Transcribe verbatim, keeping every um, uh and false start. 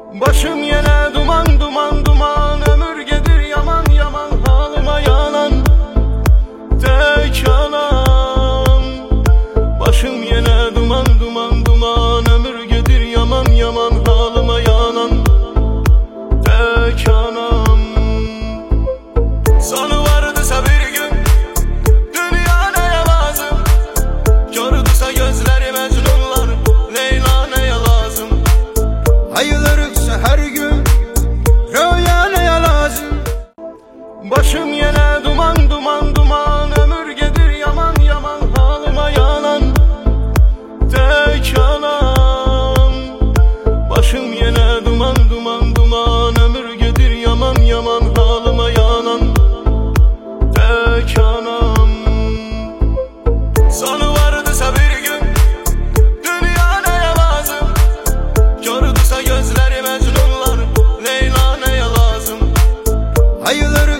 Başım yine duman duman duman, ömür gedir yaman yaman, halıma yanan tek anam. Başım yine duman duman duman, ömür gedir yaman yaman, halıma yanan tek anam. Sonu vardısa bir gün dünya neye lazım, gördüse gözleri Mecnunlar Leyla neye lazım. Ayılırsa her gün rüya neye lazım. Başım yine duman duman duman, ömür gedir yaman yaman, halıma yanan tek anam. Başım yine duman duman duman, ömür gedir yaman yaman, halıma yanan tek anam. Sonu vardısa bir gün dünya neye lazım, gördüse gözleri Mecnunlar Leyla neye lazım. Ayılırsa